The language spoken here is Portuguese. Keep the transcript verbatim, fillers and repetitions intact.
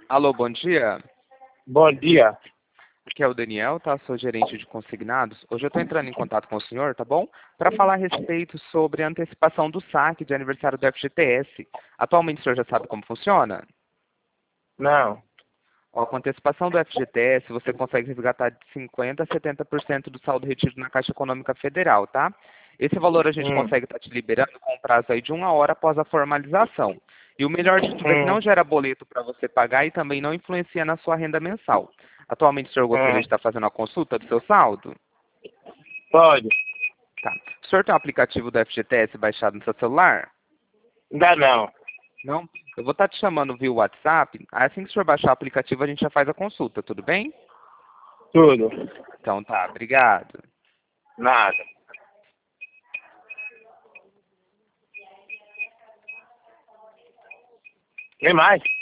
Alô, bom dia. Bom dia. Aqui é o Daniel, tá? Sou gerente de consignados. Hoje eu estou entrando em contato com o senhor, tá bom? Para falar a respeito sobre a antecipação do saque de aniversário do F G T S. Atualmente o senhor já sabe como funciona? Não. Ó, com a antecipação do F G T S, você consegue resgatar de cinquenta por cento a setenta por cento do saldo retido na Caixa Econômica Federal, tá? Esse valor a gente Hum, consegue estar te liberando com um prazo aí de uma hora após a formalização. E o melhor de tudo é que hum, não gera boleto para você pagar e também não influencia na sua renda mensal. Atualmente o senhor gostaria hum. de estar fazendo a consulta do seu saldo? Pode. Tá. O senhor tem um aplicativo do F G T S baixado no seu celular? Ainda não. Não? Eu vou estar te chamando via WhatsApp. Assim que o senhor baixar o aplicativo, a gente já faz a consulta, tudo bem? Tudo. Então tá, obrigado. Nada. Tem mais?